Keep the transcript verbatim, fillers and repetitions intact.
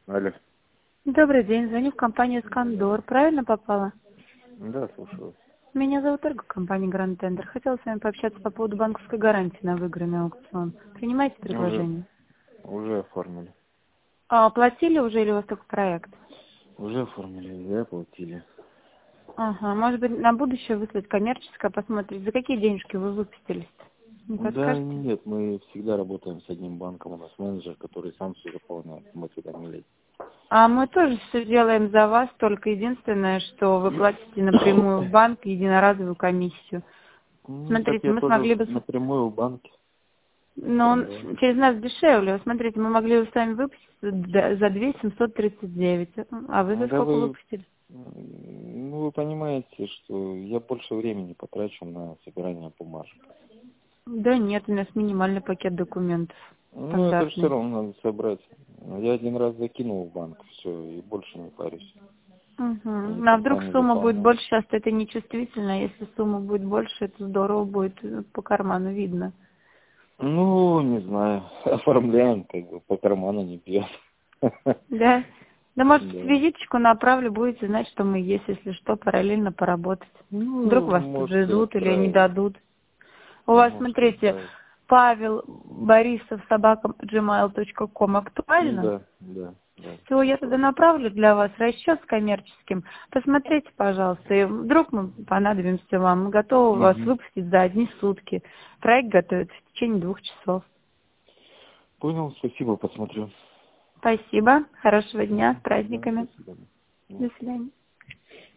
Алло. Добрый день, звоню в компанию «Скандор». Правильно попала? Да, слушаю. Меня зовут Ольга, компания «Гранд Тендер». Хотела с вами пообщаться по поводу банковской гарантии на выигранный аукцион. Принимаете Уже, предложение? уже оформили. А оплатили уже или у вас только проект? Уже оформили, да, оплатили. Ага, может быть, на будущее выслать коммерческое, посмотреть, за какие денежки вы выпустились? Не Да подскажете? нет, мы всегда работаем с одним банком. У нас менеджер, который сам все заполняет. Мы туда не лезем. А мы тоже все делаем за вас, только единственное, что вы платите напрямую в банк единоразовую комиссию. Ну, так Смотрите, я мы тоже смогли бы... с- напрямую в банке. Но он Да. через нас дешевле. Вот смотрите, мы могли бы с вами выпустить д- за две тысячи семьсот тридцать девять. А вы за Да сколько вы, выпустили? ну, вы понимаете, что я больше времени потрачу на собирание бумажек. Да нет, у нас минимальный пакет документов. Ну, это все Стандартный. равно надо собрать. Я один раз закинул в банк, все, и больше не парюсь. Угу. И А вдруг никогда не сумма будет заполняю. больше, сейчас это не чувствительно. Если сумма будет больше, это здорово будет, э, по карману видно. Ну, не знаю. Оформляем, как бы, по карману не бьет. Да? Да, может, Да. визиточку направлю, будете знать, что мы есть, если что, параллельно поработать. Вдруг Ну, вас можете подвезут или не отправить. дадут. У вас, Можете смотрите, отправить. Павел Борисов собака джимейл точка ком актуально? Да, да, да, Все, я туда актуально. направлю для вас расчет с коммерческим. Посмотрите, пожалуйста, и вдруг мы понадобимся вам. Мы готовы вас Угу. выпустить за одни сутки. Проект готовится в течение двух часов. Понял, спасибо, посмотрю. Спасибо. Хорошего дня. С Да, праздниками. спасибо. До свидания.